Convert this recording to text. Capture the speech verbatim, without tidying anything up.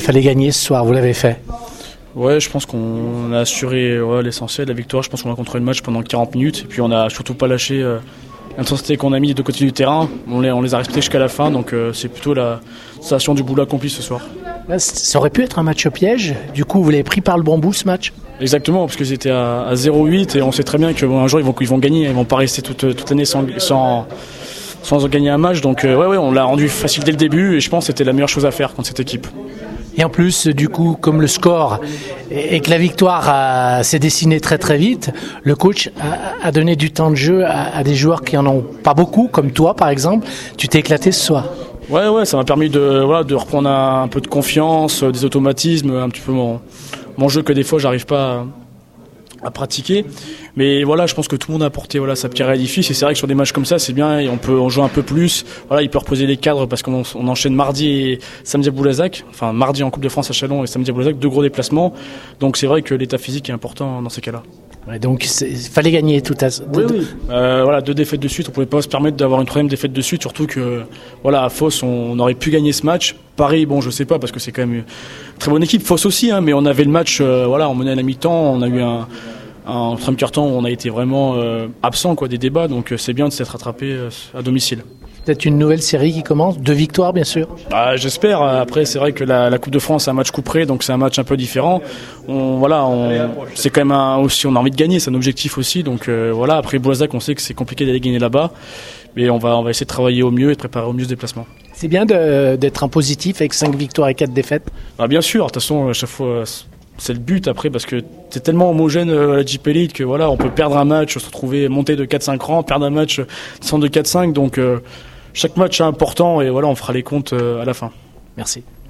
Il fallait gagner ce soir, vous l'avez fait. Ouais, je pense qu'on a assuré ouais, l'essentiel, la victoire. Je pense qu'on a contrôlé le match pendant quarante minutes et puis on n'a surtout pas lâché euh, l'intensité qu'on a mis des deux côtés du terrain. On les, on les a respectés jusqu'à la fin, donc euh, c'est plutôt la sensation du boulot accompli ce soir. Là, ça aurait pu être un match au piège. Du coup, vous l'avez pris par le bon bout ce match. Exactement, parce qu'ils étaient à, à zéro huit et on sait très bien qu'un bon, jour ils vont, ils vont gagner, ils vont pas rester toute, toute l'année sans, sans, sans gagner un match. Donc euh, ouais, ouais, on l'a rendu facile dès le début et je pense que c'était la meilleure chose à faire contre cette équipe. Et en plus, du coup, comme le score et que la victoire a, s'est dessinée très très vite, le coach a, a donné du temps de jeu à, à des joueurs qui en ont pas beaucoup, comme toi par exemple. Tu t'es éclaté ce soir. Ouais, ouais, ça m'a permis de, voilà, de reprendre un, un peu de confiance, des automatismes, un petit peu mon, mon jeu que des fois j'arrive pas à, à pratiquer. Mais voilà, je pense que tout le monde a apporté voilà, sa pierre à l'édifice et c'est vrai que sur des matchs comme ça, c'est bien, et on peut en jouer un peu plus. Voilà, il peut reposer les cadres parce qu'on on enchaîne mardi et samedi à Boulazac, enfin mardi en Coupe de France à Châlons et samedi à Boulazac, deux gros déplacements. Donc c'est vrai que l'état physique est important dans ces cas-là. Ouais, donc il fallait gagner tout à oui, oui. Euh, voilà, deux défaites de suite, on pouvait pas se permettre d'avoir une troisième défaite de suite, surtout que voilà, à Fos on, on aurait pu gagner ce match. Paris, bon je sais pas parce que c'est quand même une très bonne équipe, Fos aussi, hein, mais on avait le match, euh, voilà, on menait à la mi-temps, on a eu un en troisième quart-temps où on a été vraiment euh, absent quoi, des débats, donc euh, c'est bien de s'être rattrapé euh, à domicile. Peut-être une nouvelle série qui commence, deux victoires bien sûr. Bah, j'espère. Après c'est vrai que la, la Coupe de France c'est un match couperé, donc c'est un match un peu différent. On, voilà, on, c'est quand même un, aussi on a envie de gagner, c'est un objectif aussi. Donc euh, voilà. Après Boulazac, on sait que c'est compliqué d'aller gagner là-bas, mais on va on va essayer de travailler au mieux et de préparer au mieux ce déplacement. C'est bien de, d'être un positif avec cinq victoires et quatre défaites. Bah, bien sûr. De toute façon à chaque fois c'est le but après parce que c'est tellement homogène à la J P Elite que voilà on peut perdre un match, se retrouver monter de quatre cinq rangs, perdre un match descendre de quatre cinq, donc euh, chaque match est important et voilà on fera les comptes à la fin. Merci.